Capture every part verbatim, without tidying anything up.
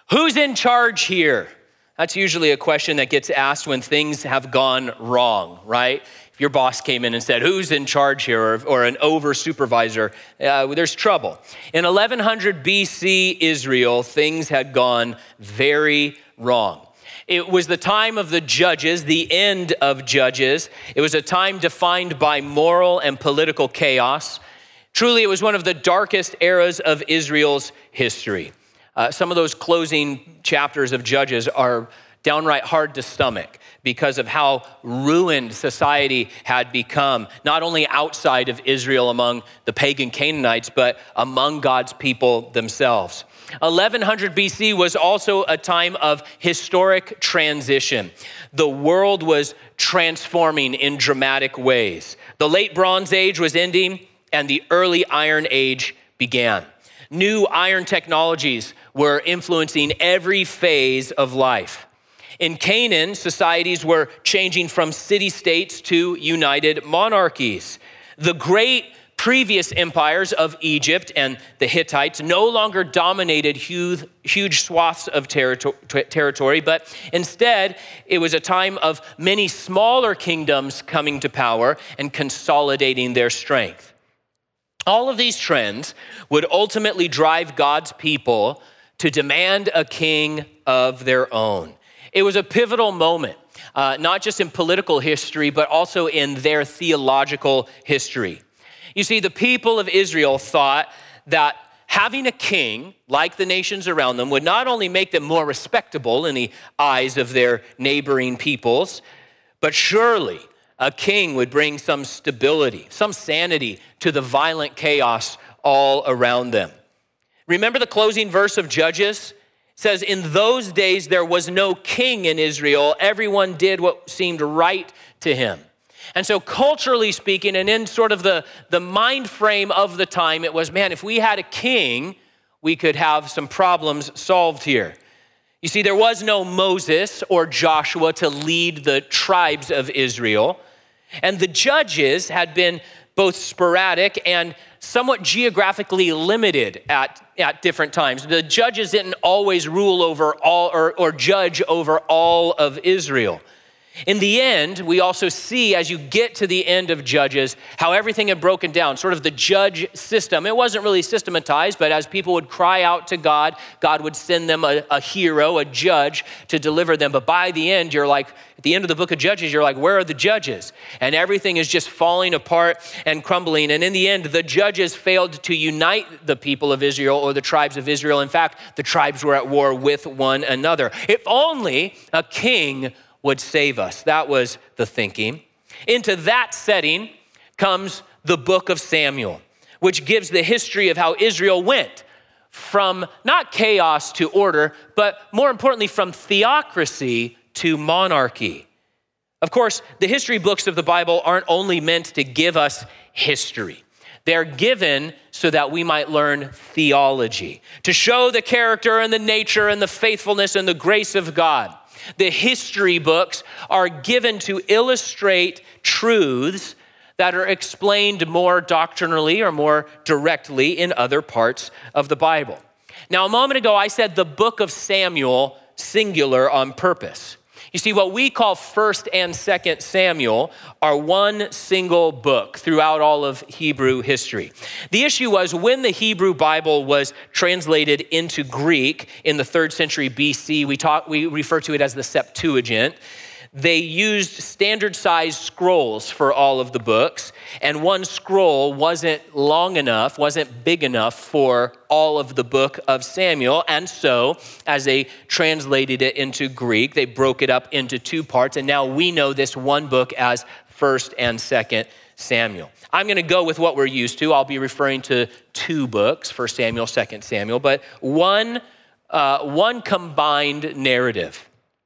Who's in charge here? That's usually a question that gets asked when things have gone wrong, right? If your boss came in and said, who's in charge here? Or, or an over supervisor, uh, there's trouble. In eleven hundred B C Israel, things had gone very wrong. It was the time of the judges, the end of Judges. It was a time defined by moral and political chaos. Truly, it was one of the darkest eras of Israel's history. Uh, some of those closing chapters of Judges are downright hard to stomach because of how ruined society had become, not only outside of Israel among the pagan Canaanites, but among God's people themselves. eleven hundred B C was also a time of historic transition. The world was transforming in dramatic ways. The late Bronze Age was ending and the early Iron Age began. New iron technologies were influencing every phase of life. In Canaan, societies were changing from city-states to united monarchies. The great previous empires of Egypt and the Hittites no longer dominated huge, huge swaths of territory, but instead it was a time of many smaller kingdoms coming to power and consolidating their strength. All of these trends would ultimately drive God's people to demand a king of their own. It was a pivotal moment, uh, not just in political history, but also in their theological history. You see, the people of Israel thought that having a king, like the nations around them, would not only make them more respectable in the eyes of their neighboring peoples, but surely a king would bring some stability, some sanity to the violent chaos all around them. Remember the closing verse of Judges? It says, in those days there was no king in Israel. Everyone did what seemed right to him. And so culturally speaking, and in sort of the, the mind frame of the time, it was, man, if we had a king, we could have some problems solved here. You see, there was no Moses or Joshua to lead the tribes of Israel. And the judges had been both sporadic and somewhat geographically limited at, at different times. The judges didn't always rule over all or, or judge over all of Israel. In the end, we also see as you get to the end of Judges, how everything had broken down, sort of the judge system. It wasn't really systematized, but as people would cry out to God, God would send them a, a hero, a judge to deliver them. But by the end, you're like, at the end of the book of Judges, you're like, where are the judges? And everything is just falling apart and crumbling. And in the end, the judges failed to unite the people of Israel or the tribes of Israel. In fact, the tribes were at war with one another. If only a king would save us. That was the thinking. Into that setting comes the book of Samuel, which gives the history of how Israel went from not chaos to order, but more importantly, from theocracy to monarchy. Of course, the history books of the Bible aren't only meant to give us history. They're given so that we might learn theology, to show the character and the nature and the faithfulness and the grace of God. The history books are given to illustrate truths that are explained more doctrinally or more directly in other parts of the Bible. Now, a moment ago, I said the book of Samuel, singular on purpose. You see, what we call First and Second Samuel are one single book throughout all of Hebrew history. The issue was when the Hebrew Bible was translated into Greek in the third century B C, we talk, we refer to it as the Septuagint. They used standard sized scrolls for all of the books, and one scroll wasn't long enough, wasn't big enough for all of the book of Samuel. And so as they translated it into Greek, they broke it up into two parts. And now we know this one book as First and Second Samuel. I'm going to go with what we're used to. I'll be referring to two books, First Samuel, Second Samuel, but one, uh, one combined narrative.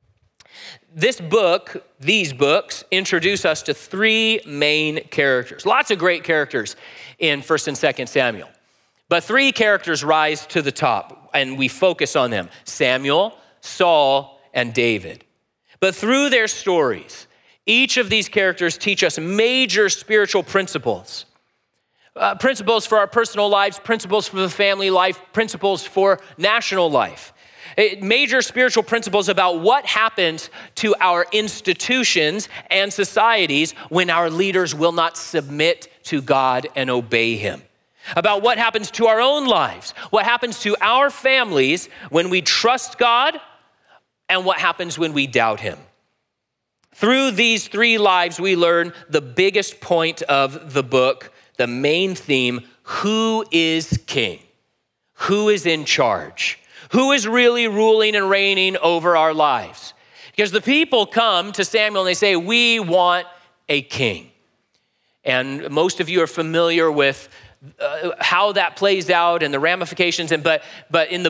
This book, these books, introduce us to three main characters. Lots of great characters in First and Second Samuel. But three characters rise to the top, and we focus on them: Samuel, Saul, and David. But through their stories, each of these characters teach us major spiritual principles. Uh, principles for our personal lives, principles for the family life, principles for national life. Major spiritual principles about what happens to our institutions and societies when our leaders will not submit to God and obey him. About what happens to our own lives, what happens to our families when we trust God, and what happens when we doubt him. Through these three lives, we learn the biggest point of the book, the main theme: who is king? Who is in charge? Who is really ruling and reigning over our lives? Because the people come to Samuel and they say, we want a king. And most of you are familiar with uh, how that plays out and the ramifications. And but but in the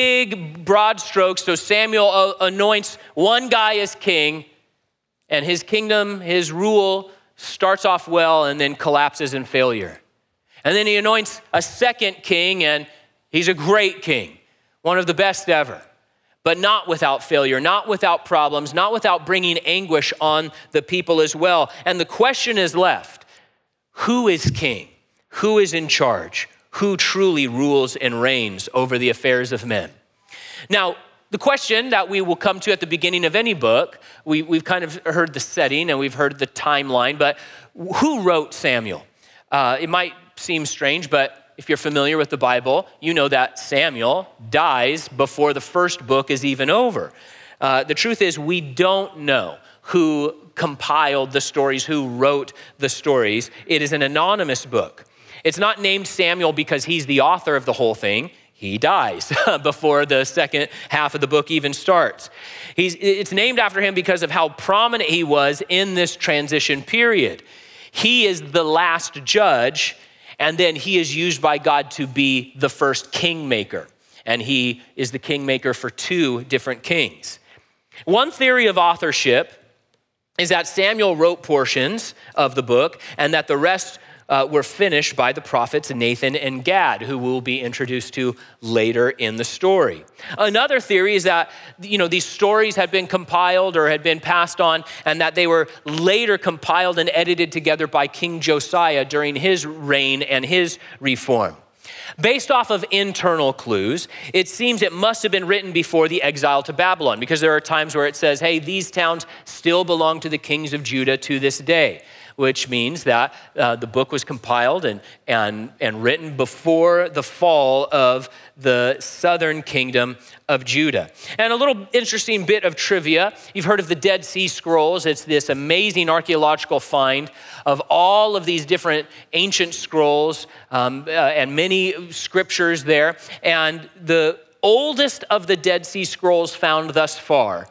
big broad strokes, so Samuel uh, anoints one guy as king, and his kingdom, his rule starts off well and then collapses in failure. And then he anoints a second king, and he's a great king, one of the best ever, but not without failure, not without problems, not without bringing anguish on the people as well. And the question is left: who is king? Who is in charge? Who truly rules and reigns over the affairs of men? Now, the question that we will come to at the beginning of any book, we, we've kind of heard the setting and we've heard the timeline, but who wrote Samuel? Uh, it might seem strange, but if you're familiar with the Bible, you know that Samuel dies before the first book is even over. Uh, the truth is, we don't know who compiled the stories, who wrote the stories. It is an anonymous book. It's not named Samuel because he's the author of the whole thing. He dies before the second half of the book even starts. He's, it's named after him because of how prominent he was in this transition period. He is the last judge, and then he is used by God to be the first kingmaker. And he is the kingmaker for two different kings. One theory of authorship is that Samuel wrote portions of the book and that the rest uh, were finished by the prophets Nathan and Gad, who we'll be introduced to later in the story. Another theory is that, you know, these stories had been compiled or had been passed on, and that they were later compiled and edited together by King Josiah during his reign and his reform. Based off of internal clues, it seems it must have been written before the exile to Babylon, because there are times where it says, hey, these towns still belong to the kings of Judah to this day, which means that uh, the book was compiled and, and, and written before the fall of the southern kingdom of Judah. And a little interesting bit of trivia, you've heard of the Dead Sea Scrolls. It's this amazing archaeological find of all of these different ancient scrolls um, uh, and many scriptures there. And the oldest of the Dead Sea Scrolls found thus far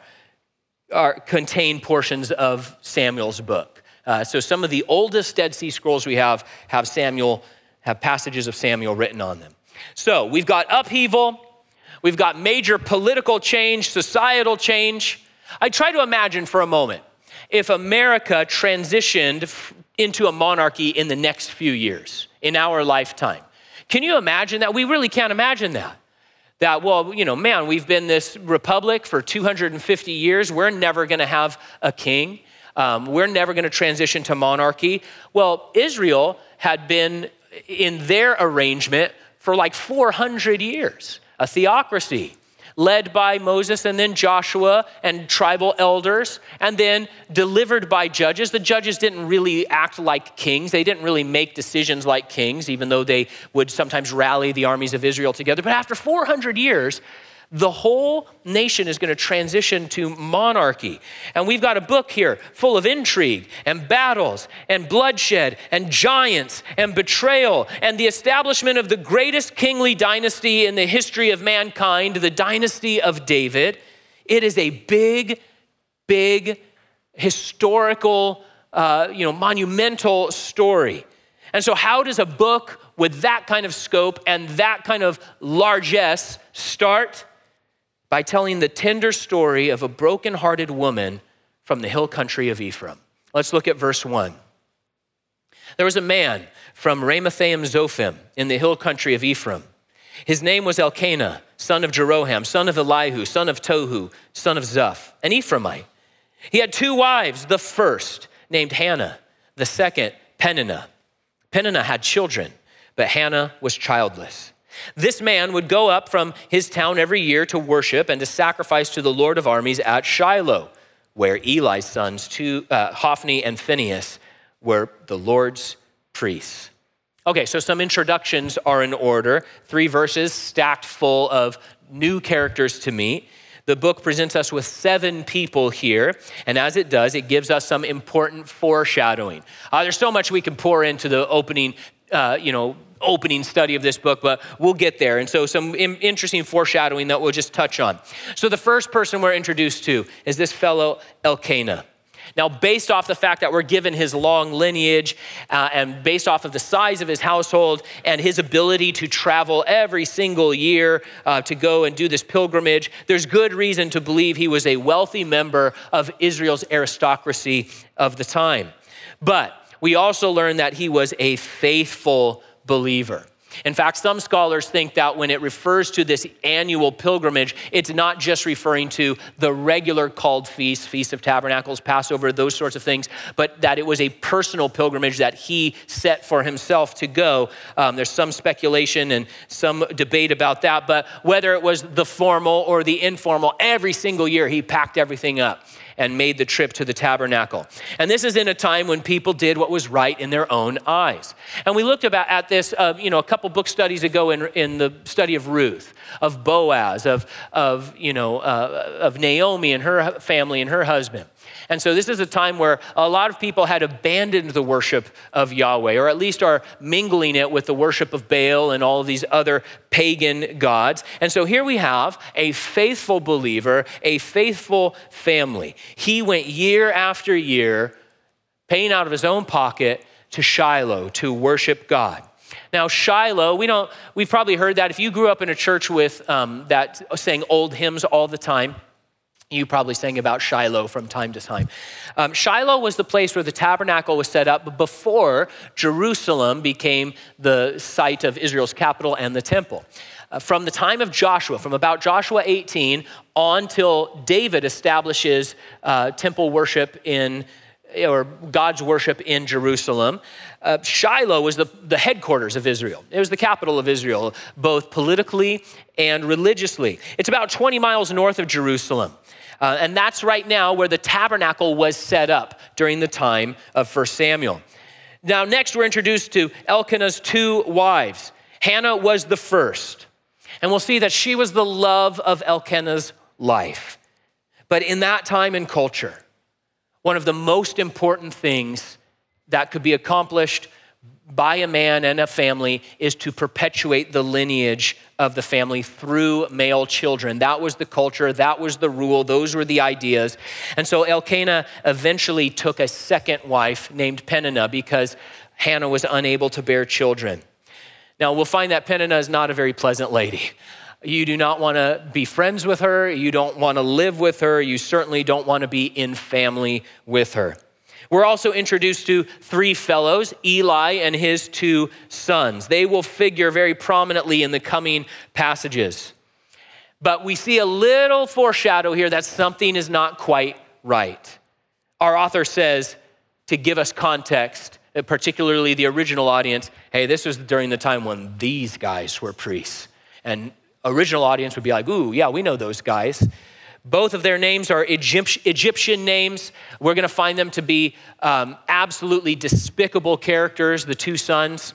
are, contain portions of Samuel's book. Uh, so some of the oldest Dead Sea Scrolls we have have Samuel, have passages of Samuel written on them. So we've got upheaval, we've got major political change, societal change. I try to imagine for a moment if America transitioned f- into a monarchy in the next few years, in our lifetime. Can you imagine that? We really can't imagine that. That, well, you know, man, we've been this republic for two hundred fifty years. We're never going to have a king. Um, we're never going to transition to monarchy. Well, Israel had been in their arrangement for like four hundred years, a theocracy led by Moses and then Joshua and tribal elders, and then delivered by judges. The judges didn't really act like kings. They didn't really make decisions like kings, even though they would sometimes rally the armies of Israel together. But after four hundred years, the whole nation is going to transition to monarchy. And we've got a book here full of intrigue and battles and bloodshed and giants and betrayal and the establishment of the greatest kingly dynasty in the history of mankind, the dynasty of David. It is a big, big historical, uh, you know, monumental story. And so how does a book with that kind of scope and that kind of largesse start? By telling the tender story of a broken-hearted woman from the hill country of Ephraim. Let's look at verse one. There was a man from Ramathaim Zophim in the hill country of Ephraim. His name was Elkanah, son of Jeroham, son of Elihu, son of Tohu, son of Zuph, an Ephraimite. He had two wives, the first named Hannah, the second Peninnah. Peninnah had children, but Hannah was childless. This man would go up from his town every year to worship and to sacrifice to the Lord of armies at Shiloh, where Eli's sons, two, uh, Hophni and Phinehas, were the Lord's priests. Okay, so some introductions are in order. Three verses stacked full of new characters to meet. The book presents us with seven people here, and as it does, it gives us some important foreshadowing. Uh, there's so much we can pour into the opening, uh, you know, opening study of this book, but we'll get there. And so some interesting foreshadowing that we'll just touch on. So the first person we're introduced to is this fellow Elkanah. Now, based off the fact that we're given his long lineage uh, and based off of the size of his household and his ability to travel every single year uh, to go and do this pilgrimage, there's good reason to believe he was a wealthy member of Israel's aristocracy of the time. But we also learn that he was a faithful believer. In fact, some scholars think that when it refers to this annual pilgrimage, it's not just referring to the regular called feasts, Feast of Tabernacles, Passover, those sorts of things, but that it was a personal pilgrimage that he set for himself to go. Um, there's some speculation and some debate about that, but whether it was the formal or the informal, every single year he packed everything up and made the trip to the tabernacle. And this is in a time when people did what was right in their own eyes. And we looked about at this, uh, you know, a couple book studies ago in, in the study of Ruth, of Boaz, of, of you know, uh, of Naomi and her family and her husband. And so this is a time where a lot of people had abandoned the worship of Yahweh, or at least are mingling it with the worship of Baal and all of these other pagan gods. And so here we have a faithful believer, a faithful family. He went year after year, paying out of his own pocket to Shiloh to worship God. Now, Shiloh, we don't, we've probably heard that. If you grew up in a church with um, that sang old hymns all the time, you probably sang about Shiloh from time to time. Um, Shiloh was the place where the tabernacle was set up before Jerusalem became the site of Israel's capital and the temple. Uh, from the time of Joshua, from about Joshua eighteen on till David establishes uh, temple worship in, or God's worship in Jerusalem, uh, Shiloh was the, the headquarters of Israel. It was the capital of Israel, both politically and religiously. It's about twenty miles north of Jerusalem. Uh, and that's right now where the tabernacle was set up during the time of First Samuel. Now, next we're introduced to Elkanah's two wives. Hannah was the first. And we'll see that she was the love of Elkanah's life. But in that time and culture, one of the most important things that could be accomplished by a man and a family is to perpetuate the lineage of the family through male children. That was the culture, that was the rule, those were the ideas. And so Elkanah eventually took a second wife named Peninnah because Hannah was unable to bear children. Now we'll find that Peninnah is not a very pleasant lady. You do not want to be friends with her, you don't want to live with her, you certainly don't want to be in family with her. We're also introduced to three fellows, Eli and his two sons. They will figure very prominently in the coming passages. But we see a little foreshadow here that something is not quite right. Our author says, to give us context, particularly the original audience, hey, this was during the time when these guys were priests. And original audience would be like, ooh, yeah, we know those guys. Both of their names are Egyptian names. We're going to find them to be um, absolutely despicable characters, the two sons.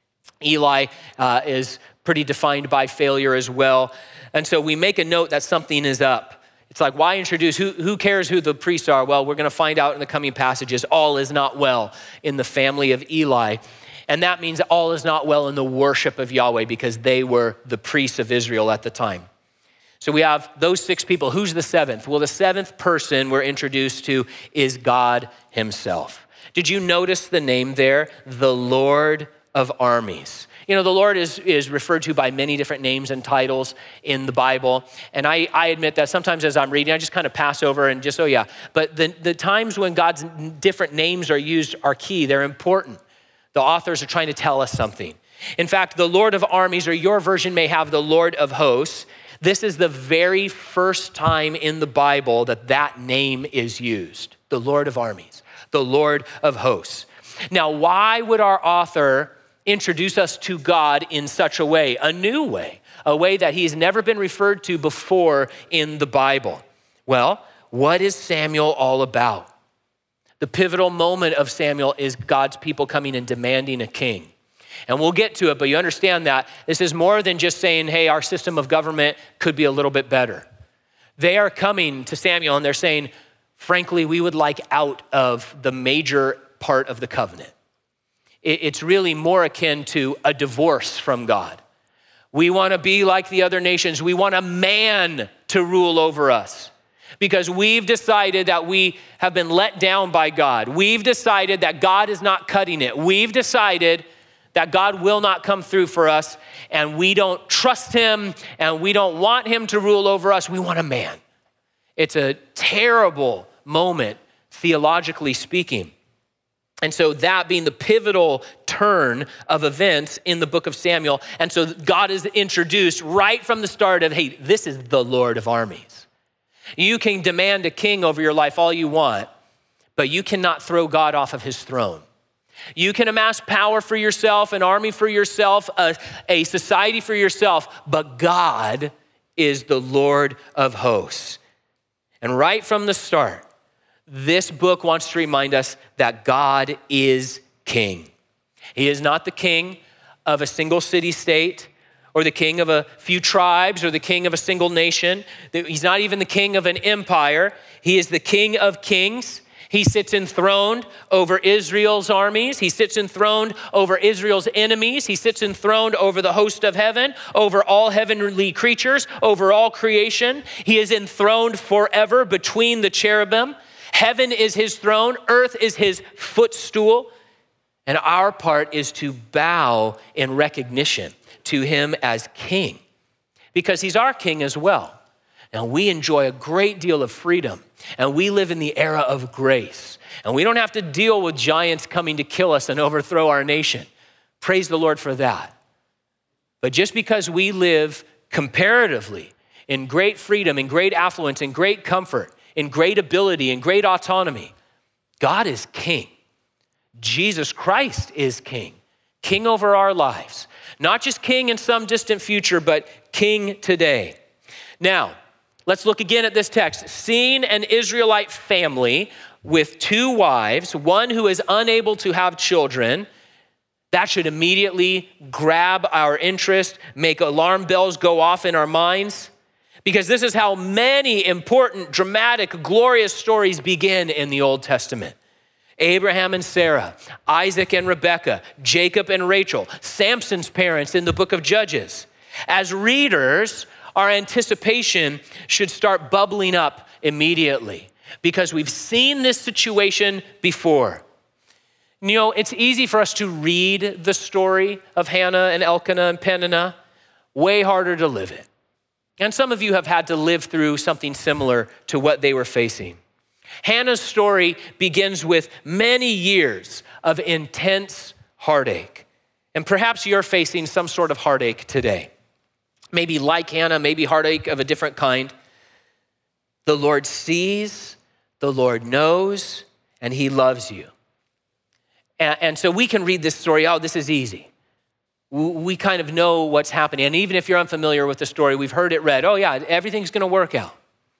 Eli uh, is pretty defined by failure as well. And so we make a note that something is up. It's like, why introduce? Who, who cares who the priests are? Well, we're going to find out in the coming passages. All is not well in the family of Eli. And that means all is not well in the worship of Yahweh because they were the priests of Israel at the time. So we have those six people. Who's the seventh? Well, the seventh person we're introduced to is God himself. Did you notice the name there? The Lord of armies. You know, the Lord is, is referred to by many different names and titles in the Bible. And I, I admit that sometimes as I'm reading, I just kind of pass over and just, oh yeah. But the, the times when God's different names are used are key. They're important. The authors are trying to tell us something. In fact, the Lord of armies, or your version may have the Lord of hosts. This is the very first time in the Bible that that name is used, the Lord of armies, the Lord of hosts. Now, why would our author introduce us to God in such a way, a new way, a way that he's never been referred to before in the Bible. Well, what is Samuel all about? The pivotal moment of Samuel is God's people coming and demanding a king. And we'll get to it, but you understand that this is more than just saying, hey, our system of government could be a little bit better. They are coming to Samuel and they're saying, frankly, we would like out of the major part of the covenant. It's really more akin to a divorce from God. We want to be like the other nations. We want a man to rule over us because we've decided that we have been let down by God. We've decided that God is not cutting it. We've decided that God will not come through for us, and we don't trust him, and we don't want him to rule over us. We want a man. It's a terrible moment, theologically speaking. And so that being the pivotal turn of events in the book of Samuel. And so God is introduced right from the start of, hey, this is the Lord of armies. You can demand a king over your life all you want, but you cannot throw God off of his throne. You can amass power for yourself, an army for yourself, a, a society for yourself, but God is the Lord of hosts. And right from the start, this book wants to remind us that God is king. He is not the king of a single city-state or the king of a few tribes or the king of a single nation. He's not even the king of an empire. He is the King of kings. He sits enthroned over Israel's armies. He sits enthroned over Israel's enemies. He sits enthroned over the host of heaven, over all heavenly creatures, over all creation. He is enthroned forever between the cherubim. Heaven is his throne, earth is his footstool, and our part is to bow in recognition to him as king, because he's our king as well. And we enjoy a great deal of freedom, and we live in the era of grace, and we don't have to deal with giants coming to kill us and overthrow our nation. Praise the Lord for that. But just because we live comparatively in great freedom, in great affluence, in great comfort, in great ability, in great autonomy, God is king. Jesus Christ is king, king over our lives. Not just king in some distant future, but king today. Now, let's look again at this text. Seeing an Israelite family with two wives, one who is unable to have children, that should immediately grab our interest, make alarm bells go off in our minds. Because this is how many important, dramatic, glorious stories begin in the Old Testament. Abraham and Sarah, Isaac and Rebekah, Jacob and Rachel, Samson's parents in the book of Judges. As readers, our anticipation should start bubbling up immediately because we've seen this situation before. You know, it's easy for us to read the story of Hannah and Elkanah and Peninnah, way harder to live it. And some of you have had to live through something similar to what they were facing. Hannah's story begins with many years of intense heartache. And perhaps you're facing some sort of heartache today. Maybe like Hannah, maybe heartache of a different kind. The Lord sees, the Lord knows, and he loves you. And, and so we can read this story, oh, this is easy. We kind of know what's happening. And even if you're unfamiliar with the story, we've heard it read, oh yeah, everything's gonna work out.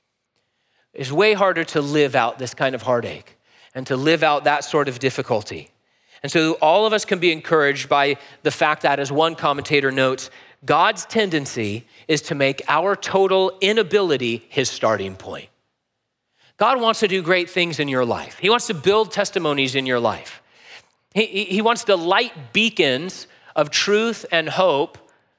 It's way harder to live out this kind of heartache and to live out that sort of difficulty. And so all of us can be encouraged by the fact that, as one commentator notes, God's tendency is to make our total inability his starting point. God wants to do great things in your life. He wants to build testimonies in your life. He, he wants to light beacons of truth and hope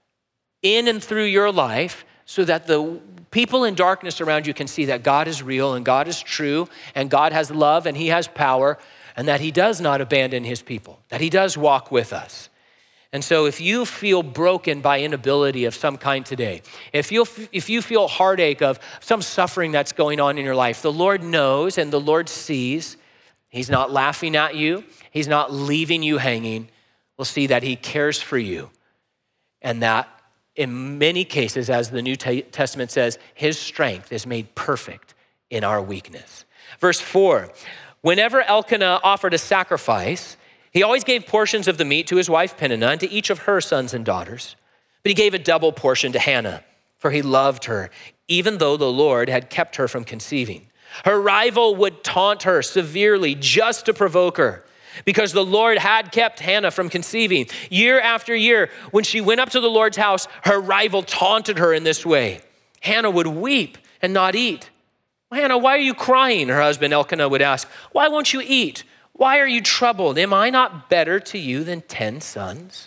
in and through your life so that the people in darkness around you can see that God is real and God is true and God has love and he has power and that he does not abandon his people, that he does walk with us. And so if you feel broken by inability of some kind today, if you if you feel heartache of some suffering that's going on in your life, the Lord knows and the Lord sees. He's not laughing at you. He's not leaving you hanging. We'll see that he cares for you and that in many cases, as the New Testament says, his strength is made perfect in our weakness. Verse four, whenever Elkanah offered a sacrifice, He always gave portions of the meat to his wife Peninnah and to each of her sons and daughters. But he gave a double portion to Hannah, for he loved her, even though the Lord had kept her from conceiving. Her rival would taunt her severely just to provoke her, because the Lord had kept Hannah from conceiving. Year after year, when she went up to the Lord's house, her rival taunted her in this way. Hannah would weep and not eat. Hannah, why are you crying? Her husband Elkanah would ask. Why won't you eat? Why are you troubled? Am I not better to you than ten sons?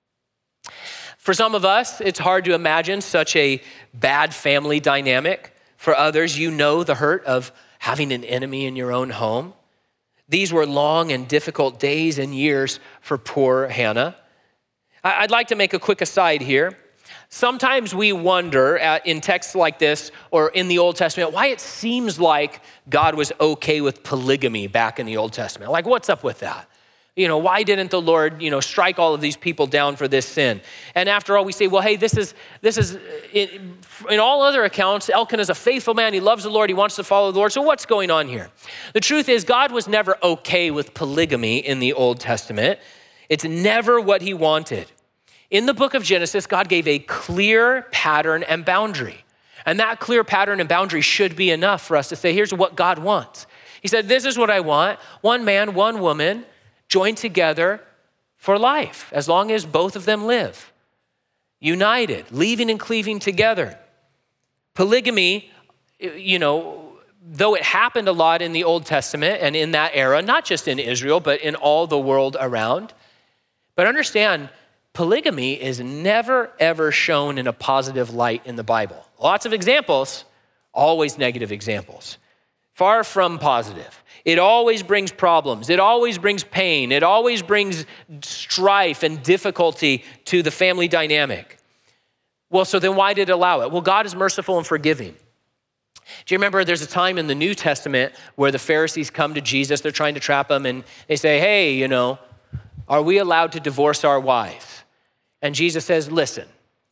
For some of us, it's hard to imagine such a bad family dynamic. For others, you know the hurt of having an enemy in your own home. These were long and difficult days and years for poor Hannah. I'd like to make a quick aside here. Sometimes we wonder at, in texts like this or in the Old Testament why it seems like God was okay with polygamy back in the Old Testament. Like, what's up with that? You know, why didn't the Lord, you know, strike all of these people down for this sin? And after all, we say, well, hey, this is, this is in, in all other accounts, Elkanah is a faithful man. He loves the Lord. He wants to follow the Lord. So what's going on here? The truth is God was never okay with polygamy in the Old Testament. It's never what he wanted. In the book of Genesis, God gave a clear pattern and boundary. And that clear pattern and boundary should be enough for us to say, here's what God wants. He said, this is what I want. One man, one woman, joined together for life, as long as both of them live. United, leaving and cleaving together. Polygamy, you know, though it happened a lot in the Old Testament and in that era, not just in Israel, but in all the world around. But understand, polygamy is never, ever shown in a positive light in the Bible. Lots of examples, always negative examples. Far from positive. It always brings problems. It always brings pain. It always brings strife and difficulty to the family dynamic. Well, so then why did it allow it? Well, God is merciful and forgiving. Do you remember there's a time in the New Testament where the Pharisees come to Jesus, they're trying to trap him, and they say, hey, you know, are we allowed to divorce our wives? And Jesus says, listen,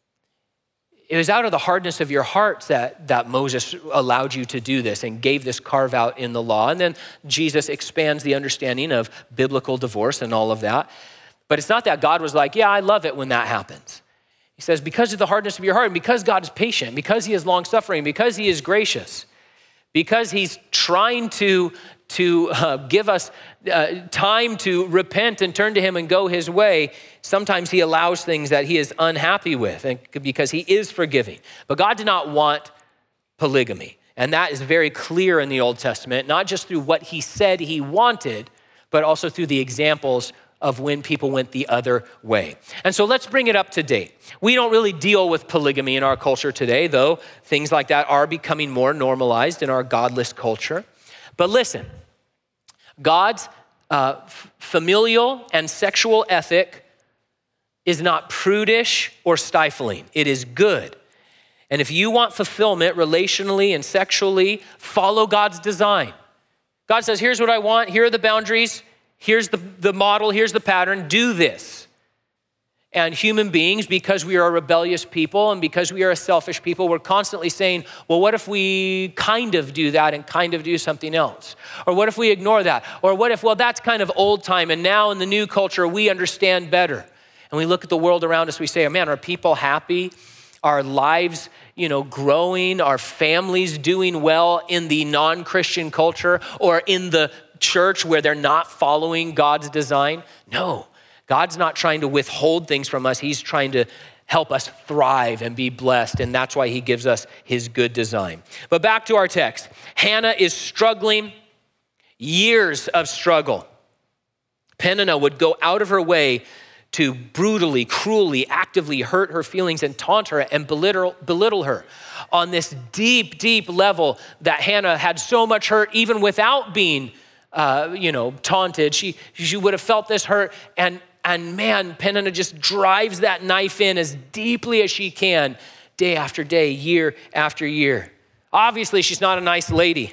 it was out of the hardness of your hearts that, that Moses allowed you to do this and gave this carve out in the law. And then Jesus expands the understanding of biblical divorce and all of that. But it's not that God was like, yeah, I love it when that happens. He says, because of the hardness of your heart, and because God is patient, because he is long-suffering, because he is gracious, because he's trying to, to uh, give us uh, time to repent and turn to him and go his way, sometimes he allows things that he is unhappy with and because he is forgiving. But God did not want polygamy. And that is very clear in the Old Testament, not just through what he said he wanted, but also through the examples of when people went the other way. And so let's bring it up to date. We don't really deal with polygamy in our culture today, though things like that are becoming more normalized in our godless culture. But listen, God's uh, f- familial and sexual ethic is not prudish or stifling. It is good. And if you want fulfillment relationally and sexually, follow God's design. God says, here's what I want. Here are the boundaries. Here's the, the model. Here's the pattern. Do this. And human beings, because we are a rebellious people and because we are a selfish people, we're constantly saying, well, what if we kind of do that and kind of do something else? Or what if we ignore that? Or what if, well, that's kind of old time and now in the new culture, we understand better. And we look at the world around us, we say, oh man, are people happy? Are lives, you know, growing? Are families doing well in the non-Christian culture or in the church where they're not following God's design? No. God's not trying to withhold things from us. He's trying to help us thrive and be blessed. And that's why he gives us his good design. But back to our text. Hannah is struggling, years of struggle. Peninnah would go out of her way to brutally, cruelly, actively hurt her feelings and taunt her and belittle, belittle her on this deep, deep level that Hannah had so much hurt even without being, uh, you know, taunted. She, she would have felt this hurt. And And man, Peninnah just drives that knife in as deeply as she can, day after day, year after year. Obviously, she's not a nice lady,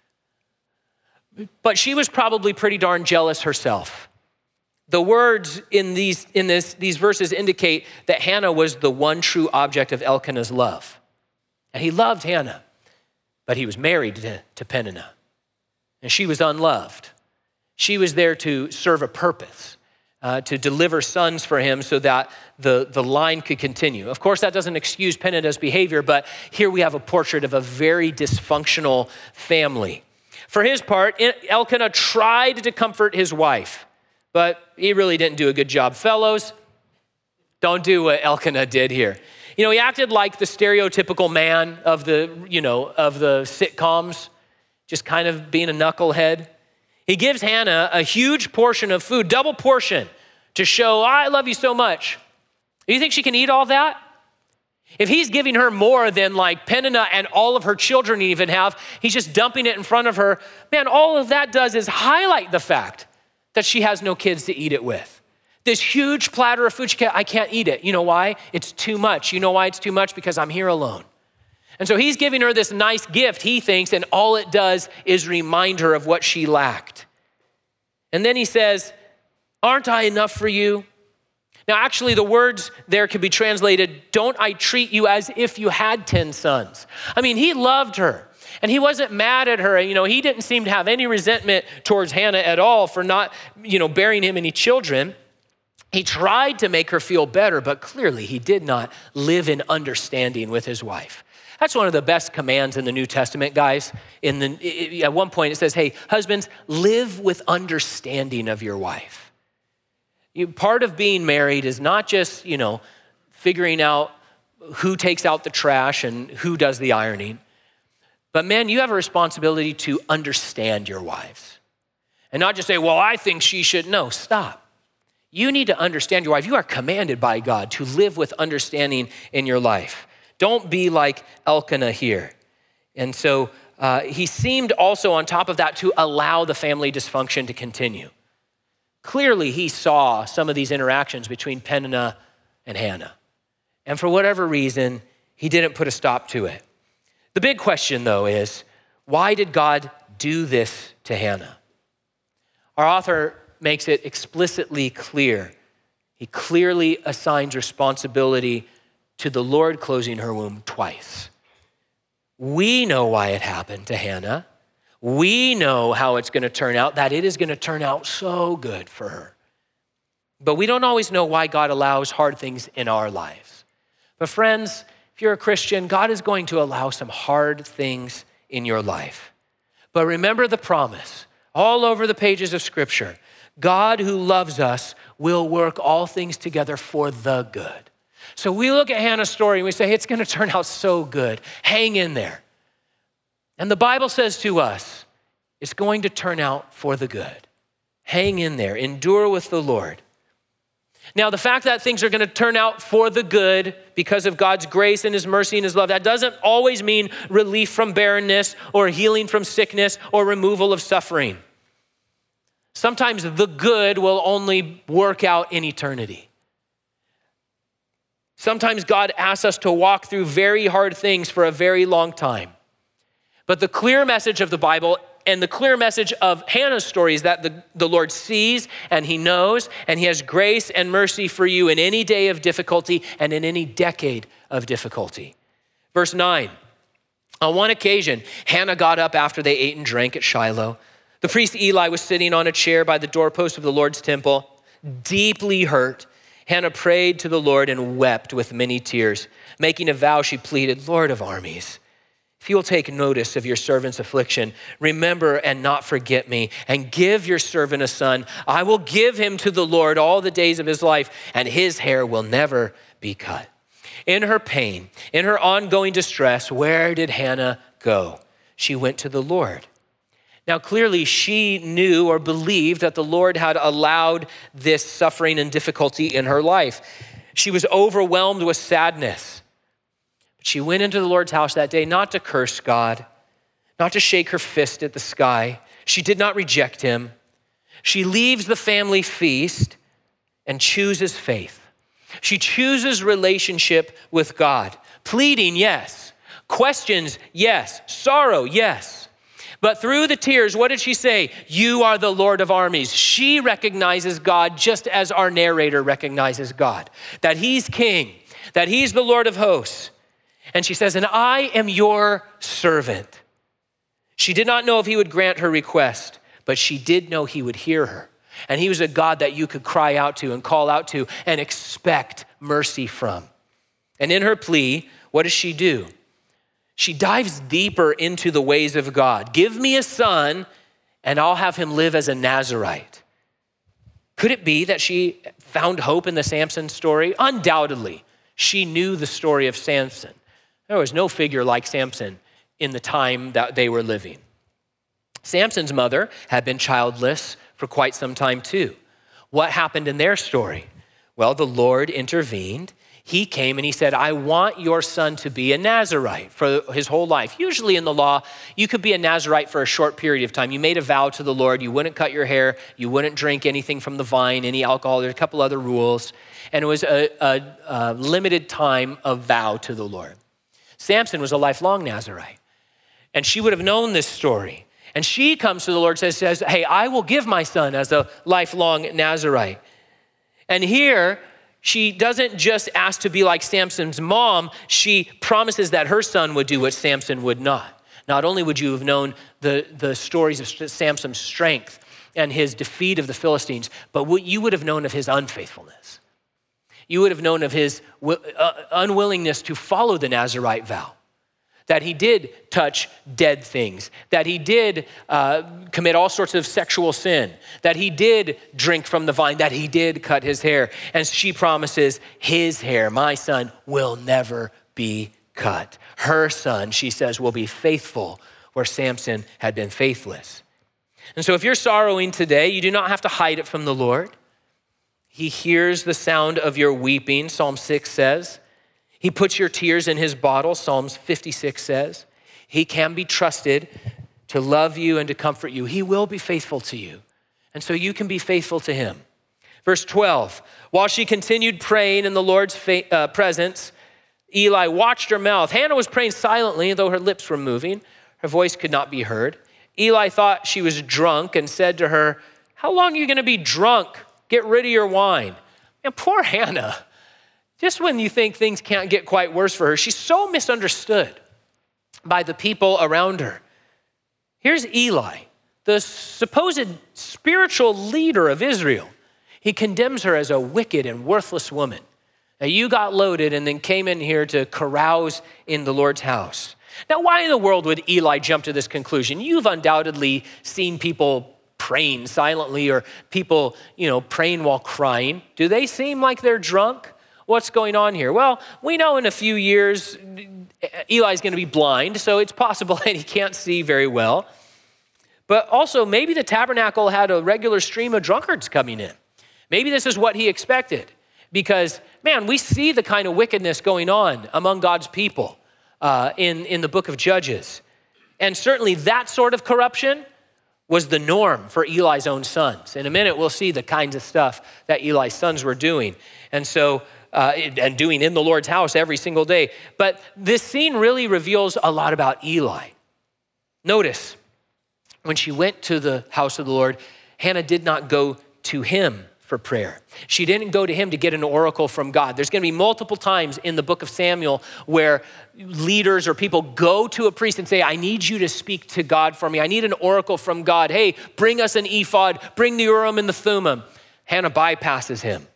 but she was probably pretty darn jealous herself. The words in these in this these verses indicate that Hannah was the one true object of Elkanah's love. And he loved Hannah, but he was married to, to Peninnah, and she was unloved. She was there to serve a purpose. uh, to deliver sons for him so that the, the line could continue. Of course, that doesn't excuse Peninnah's behavior, but here we have a portrait of a very dysfunctional family. For his part, Elkanah tried to comfort his wife, but he really didn't do a good job. Fellows, don't do what Elkanah did here. You know, he acted like the stereotypical man of the, you know, of the sitcoms, just kind of being a knucklehead. He gives Hannah a huge portion of food, double portion, to show, I love you so much. Do you think she can eat all that? If he's giving her more than like Peninnah and all of her children even have, he's just dumping it in front of her. Man, all of that does is highlight the fact that she has no kids to eat it with. This huge platter of food, she can't, I can't eat it. You know why? It's too much. You know why it's too much? Because I'm here alone. And so he's giving her this nice gift, he thinks, and all it does is remind her of what she lacked. And then he says, aren't I enough for you? Now, actually, the words there could be translated, don't I treat you as if you had ten sons? I mean, he loved her, and he wasn't mad at her. You know, he didn't seem to have any resentment towards Hannah at all for not, you know, bearing him any children. He tried to make her feel better, but clearly he did not live in understanding with his wife. That's one of the best commands in the New Testament, guys. In the, at one point, it says, hey, husbands, live with understanding of your wife. You, part of being married is not just, you know, figuring out who takes out the trash and who does the ironing. But man, you have a responsibility to understand your wives. And not just say, well, I think she should. No, stop. You need to understand your wife. You are commanded by God to live with understanding in your life. Don't be like Elkanah here. And so uh, he seemed also on top of that to allow the family dysfunction to continue. Clearly, he saw some of these interactions between Peninnah and Hannah. And for whatever reason, he didn't put a stop to it. The big question, though, is why did God do this to Hannah? Our author makes it explicitly clear. He clearly assigns responsibility to the Lord closing her womb twice. We know why it happened to Hannah. We know how it's going to turn out, that it is going to turn out so good for her. But we don't always know why God allows hard things in our lives. But friends, if you're a Christian, God is going to allow some hard things in your life. But remember the promise all over the pages of Scripture. God who loves us will work all things together for the good. So we look at Hannah's story and we say, hey, it's going to turn out so good. Hang in there. And the Bible says to us, it's going to turn out for the good. Hang in there, endure with the Lord. Now, the fact that things are going to turn out for the good because of God's grace and his mercy and his love, that doesn't always mean relief from barrenness or healing from sickness or removal of suffering. Sometimes the good will only work out in eternity. Sometimes God asks us to walk through very hard things for a very long time. But the clear message of the Bible and the clear message of Hannah's story is that the, the Lord sees and he knows and he has grace and mercy for you in any day of difficulty and in any decade of difficulty. Verse nine, on one occasion, Hannah got up after they ate and drank at Shiloh. The priest Eli was sitting on a chair by the doorpost of the Lord's temple, deeply hurt. Hannah prayed to the Lord and wept with many tears. Making a vow, she pleaded, Lord of armies, if you will take notice of your servant's affliction, remember and not forget me, and give your servant a son. I will give him to the Lord all the days of his life, and his hair will never be cut. In her pain, in her ongoing distress, where did Hannah go? She went to the Lord. Now, clearly, she knew or believed that the Lord had allowed this suffering and difficulty in her life. She was overwhelmed with sadness. She went into the Lord's house that day not to curse God, not to shake her fist at the sky. She did not reject him. She leaves the family feast and chooses faith. She chooses relationship with God. Pleading, yes. Questions, yes. Sorrow, yes. But through the tears, what did she say? You are the Lord of armies. She recognizes God just as our narrator recognizes God, that he's king, that he's the Lord of hosts. And she says, and I am your servant. She did not know if he would grant her request, but she did know he would hear her. And he was a God that you could cry out to and call out to and expect mercy from. And in her plea, what does she do? She dives deeper into the ways of God. Give me a son and I'll have him live as a Nazirite. Could it be that she found hope in the Samson story? Undoubtedly, she knew the story of Samson. There was no figure like Samson in the time that they were living. Samson's mother had been childless for quite some time too. What happened in their story? Well, the Lord intervened. He came and he said, I want your son to be a Nazirite for his whole life. Usually in the law, you could be a Nazirite for a short period of time. You made a vow to the Lord. You wouldn't cut your hair. You wouldn't drink anything from the vine, any alcohol. There's a couple other rules. And it was a, a, a limited time of vow to the Lord. Samson was a lifelong Nazirite. And she would have known this story. And she comes to the Lord and says, hey, I will give my son as a lifelong Nazirite. And here, she doesn't just ask to be like Samson's mom, she promises that her son would do what Samson would not. Not only would you have known the, the stories of Samson's strength and his defeat of the Philistines, but what you would have known of his unfaithfulness. You would have known of his uh, unwillingness to follow the Nazirite vow, that he did touch dead things, that he did uh, commit all sorts of sexual sin, that he did drink from the vine, that he did cut his hair. And she promises his hair, my son, will never be cut. Her son, she says, will be faithful where Samson had been faithless. And so if you're sorrowing today, you do not have to hide it from the Lord. He hears the sound of your weeping, Psalm six says. He puts your tears in his bottle, Psalms fifty-six says. He can be trusted to love you and to comfort you. He will be faithful to you. And so you can be faithful to him. Verse twelve, while she continued praying in the Lord's fa- uh, presence, Eli watched her mouth. Hannah was praying silently, though her lips were moving. Her voice could not be heard. Eli thought she was drunk and said to her, how long are you going to be drunk? Get rid of your wine. And poor Hannah. Just when you think things can't get quite worse for her, she's so misunderstood by the people around her. Here's Eli, the supposed spiritual leader of Israel. He condemns her as a wicked and worthless woman. Now, you got loaded and then came in here to carouse in the Lord's house. Now, why in the world would Eli jump to this conclusion? You've undoubtedly seen people praying silently or people, you know, praying while crying. Do they seem like they're drunk? What's going on here? Well, we know in a few years, Eli's going to be blind, so it's possible that he can't see very well. But also, maybe the tabernacle had a regular stream of drunkards coming in. Maybe this is what he expected because, man, we see the kind of wickedness going on among God's people uh, in, in the book of Judges. And certainly that sort of corruption was the norm for Eli's own sons. In a minute, we'll see the kinds of stuff that Eli's sons were doing. And so, uh, and doing in the Lord's house every single day. But this scene really reveals a lot about Eli. Notice, when she went to the house of the Lord, Hannah did not go to him for prayer. She didn't go to him to get an oracle from God. There's going to be multiple times in the book of Samuel where leaders or people go to a priest and say, I need you to speak to God for me. I need an oracle from God. Hey, bring us an ephod, bring the Urim and the Thummim. Hannah bypasses him.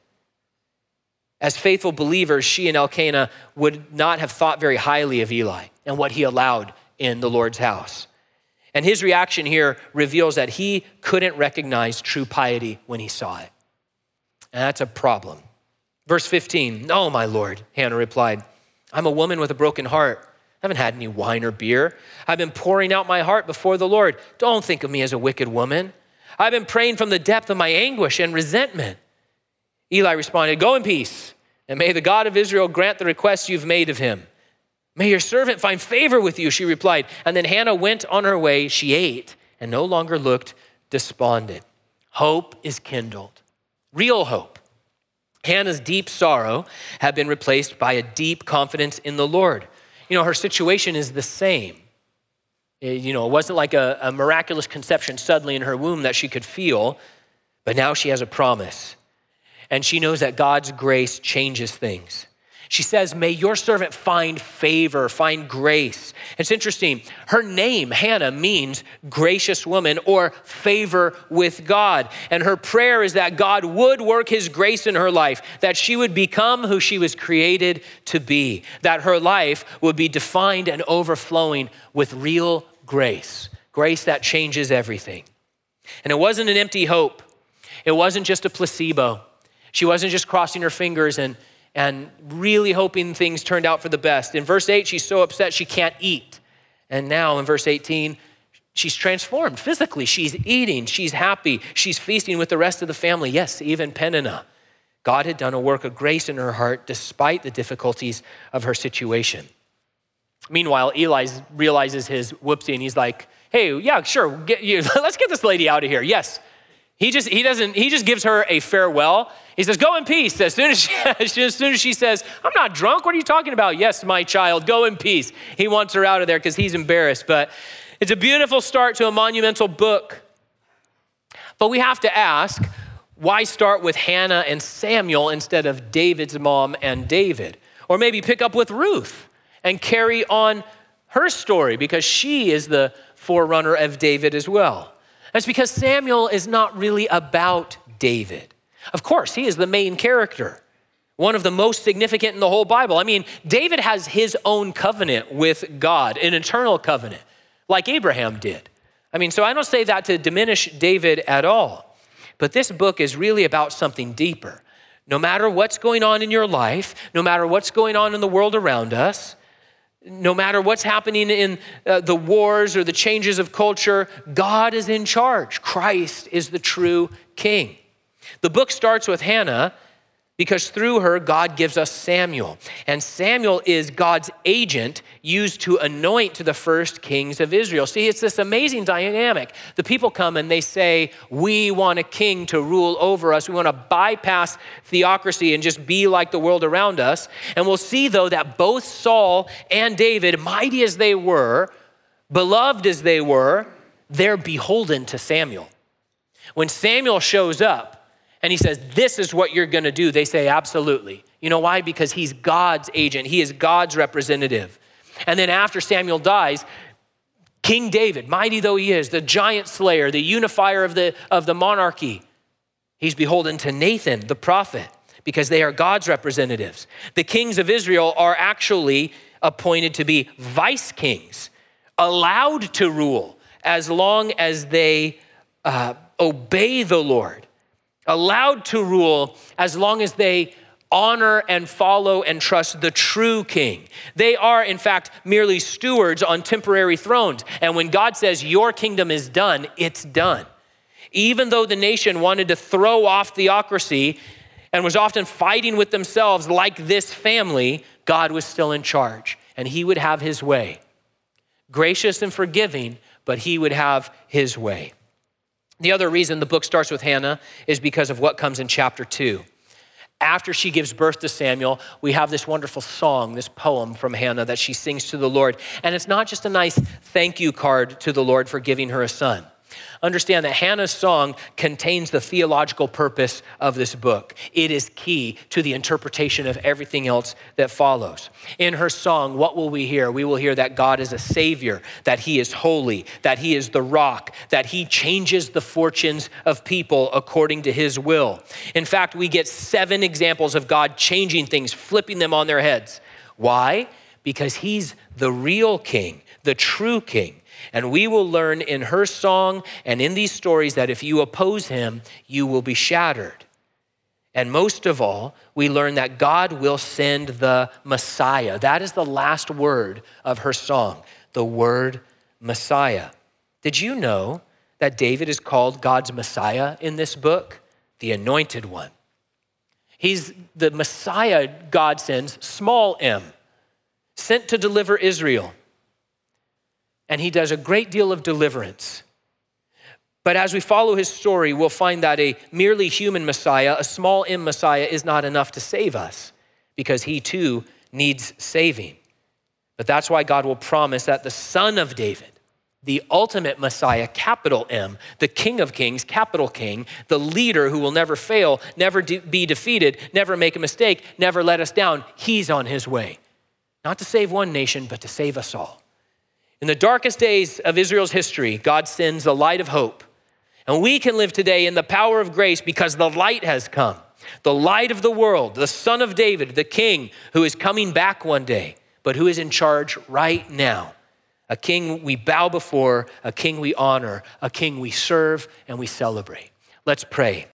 As faithful believers, she and Elkanah would not have thought very highly of Eli and what he allowed in the Lord's house. And his reaction here reveals that he couldn't recognize true piety when he saw it. And that's a problem. Verse fifteen, no, my Lord, Hannah replied, I'm a woman with a broken heart. I haven't had any wine or beer. I've been pouring out my heart before the Lord. Don't think of me as a wicked woman. I've been praying from the depth of my anguish and resentment. Eli responded, go in peace, and may the God of Israel grant the request you've made of him. May your servant find favor with you, she replied. And then Hannah went on her way. She ate and no longer looked despondent. Hope is kindled. Real hope. Hannah's deep sorrow had been replaced by a deep confidence in the Lord. You know, her situation is the same. You know, it wasn't like a, a miraculous conception suddenly in her womb that she could feel, but now she has a promise. And she knows that God's grace changes things. She says, may your servant find favor, find grace. It's interesting. Her name, Hannah, means gracious woman or favor with God. And her prayer is that God would work his grace in her life, that she would become who she was created to be, that her life would be defined and overflowing with real grace, grace that changes everything. And it wasn't an empty hope. It wasn't just a placebo. She wasn't just crossing her fingers and and really hoping things turned out for the best. In verse eight, she's so upset she can't eat. And now in verse eighteen, she's transformed physically. She's eating, she's happy, she's feasting with the rest of the family. Yes, even Peninnah. God had done a work of grace in her heart despite the difficulties of her situation. Meanwhile, Eli realizes his whoopsie and he's like, hey, yeah, sure, get you, let's get this lady out of here. Yes. He just he doesn't he just gives her a farewell. He says, "Go in peace." As soon as she, as soon as she says, "I'm not drunk. What are you talking about?" "Yes, my child, go in peace." He wants her out of there because he's embarrassed. But it's a beautiful start to a monumental book. But we have to ask, why start with Hannah and Samuel instead of David's mom and David? Or maybe pick up with Ruth and carry on her story because she is the forerunner of David as well. That's because Samuel is not really about David. Of course, he is the main character, one of the most significant in the whole Bible. I mean, David has his own covenant with God, an eternal covenant, like Abraham did. I mean, so I don't say that to diminish David at all, but this book is really about something deeper. No matter what's going on in your life, no matter what's going on in the world around us, no matter what's happening in uh, the wars or the changes of culture, God is in charge. Christ is the true king. The book starts with Hannah because through her, God gives us Samuel. And Samuel is God's agent used to anoint the first kings of Israel. See, it's this amazing dynamic. The people come and they say, we want a king to rule over us. We want to bypass theocracy and just be like the world around us. And we'll see, though, that both Saul and David, mighty as they were, beloved as they were, they're beholden to Samuel. When Samuel shows up, and he says, this is what you're going to do, they say, absolutely. You know why? Because he's God's agent. He is God's representative. And then after Samuel dies, King David, mighty though he is, the giant slayer, the unifier of the, of the monarchy, he's beholden to Nathan, the prophet, because they are God's representatives. The kings of Israel are actually appointed to be vice kings, allowed to rule as long as they uh, obey the Lord. Allowed to rule as long as they honor and follow and trust the true king. They are, in fact, merely stewards on temporary thrones. And when God says your kingdom is done, it's done. Even though the nation wanted to throw off theocracy and was often fighting with themselves like this family, God was still in charge and he would have his way. Gracious and forgiving, but he would have his way. The other reason the book starts with Hannah is because of what comes in chapter two. After she gives birth to Samuel, we have this wonderful song, this poem from Hannah that she sings to the Lord. And it's not just a nice thank you card to the Lord for giving her a son. Understand that Hannah's song contains the theological purpose of this book. It is key to the interpretation of everything else that follows. In her song, what will we hear? We will hear that God is a savior, that he is holy, that he is the rock, that he changes the fortunes of people according to his will. In fact, we get seven examples of God changing things, flipping them on their heads. Why? Because he's the real king, the true king. And we will learn in her song and in these stories that if you oppose him, you will be shattered. And most of all, we learn that God will send the Messiah. That is the last word of her song, the word Messiah. Did you know that David is called God's Messiah in this book? The anointed one. He's the Messiah God sends, small m, sent to deliver Israel. And he does a great deal of deliverance. But as we follow his story, we'll find that a merely human Messiah, a small m Messiah, is not enough to save us because he too needs saving. But that's why God will promise that the Son of David, the ultimate Messiah, capital M, the King of Kings, capital King, the leader who will never fail, never de- be defeated, never make a mistake, never let us down. He's on his way, not to save one nation, but to save us all. In the darkest days of Israel's history, God sends a light of hope. And we can live today in the power of grace because the light has come. The light of the world, the Son of David, the King who is coming back one day, but who is in charge right now. A king we bow before, a king we honor, a king we serve and we celebrate. Let's pray.